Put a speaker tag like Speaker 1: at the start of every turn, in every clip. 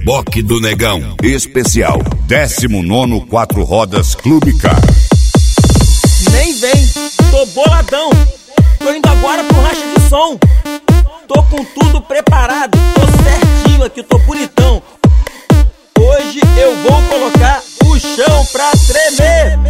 Speaker 1: Reboque do Negão, especial 19º 4 Rodas Clube Car.
Speaker 2: Nem vem, tô boladão, tô indo agora pro racha de som. Tô com tudo preparado, tô certinho aqui, tô bonitão. Hoje eu vou colocar o chão pra tremer.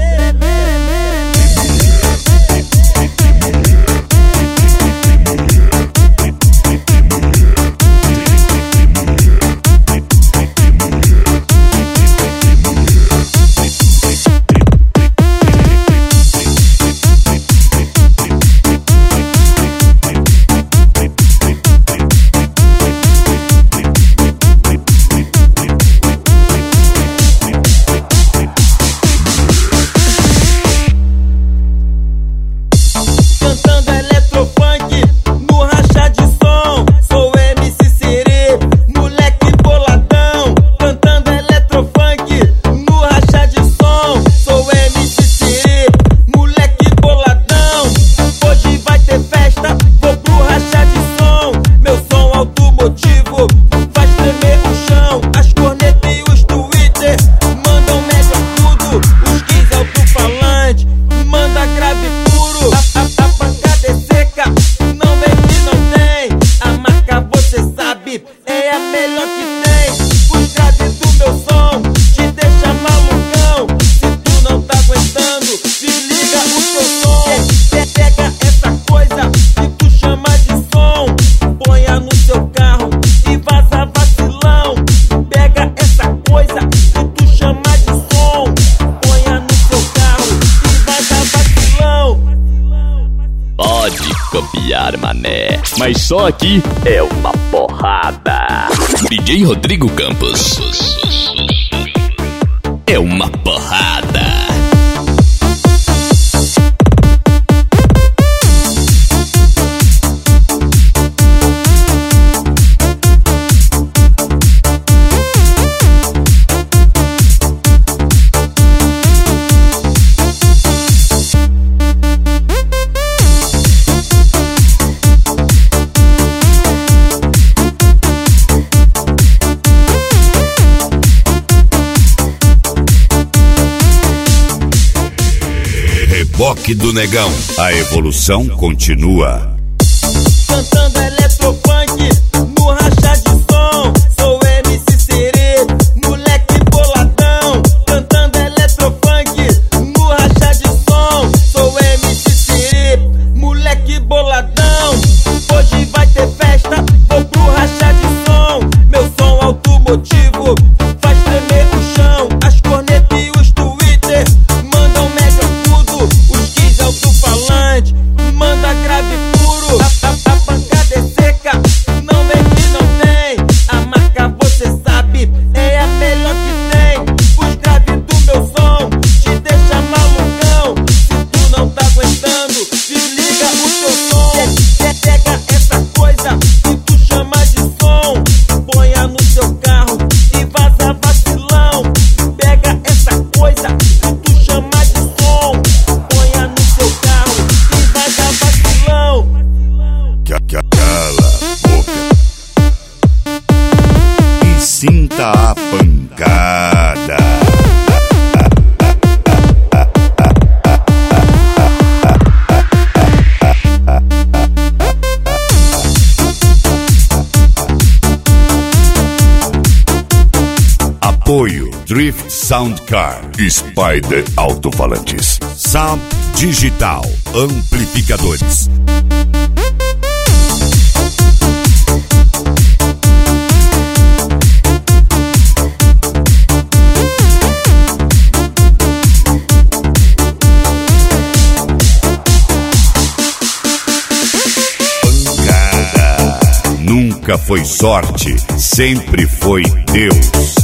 Speaker 2: É a melhor que tem. Os graves do meu som te deixa malucão. Se tu não tá aguentando, desliga o teu som. Pega essa coisa que tu chama de som, ponha no seu carro e vaza vacilão. Pega essa coisa que tu chama de som, ponha no seu carro e vaza vacilão.
Speaker 3: Pode copiar, mané, mas só aqui é uma porrada. DJ Rodrigo Campos é uma porrada.
Speaker 1: Reboque do Negão, a evolução continua.
Speaker 2: Cantando eletrofunk no racha de som. Sou MC Serê, moleque boladão. Cantando eletrofunk no racha de som. Sou MC Serê, moleque boladão. Hoje vai ter festa, vou pro racha de som. Meu som automotivo faz tremer o chão. As cornetas e os Twitter mandam mega tudo. Os 15 alto-falante manda grave puro. A pancada é seca, não vem que não tem. A marca você sabe, é a melhor que tem. Os graves do meu som te deixa malucão. Se tu não tá aguentando, desliga o teu som. Pega essa coisa que tu chama de som, ponha no seu carro e vaza vacilão. Pega essa coisa que tu chama de som, ponha no seu carro e vaza vacilão.
Speaker 1: Cala a boca e sinta a pancada. Apoio Drift Sound Car, Spider Alto-Falantes, Sound Digital, Amplificadores. Pancada. Nunca foi sorte, sempre foi Deus.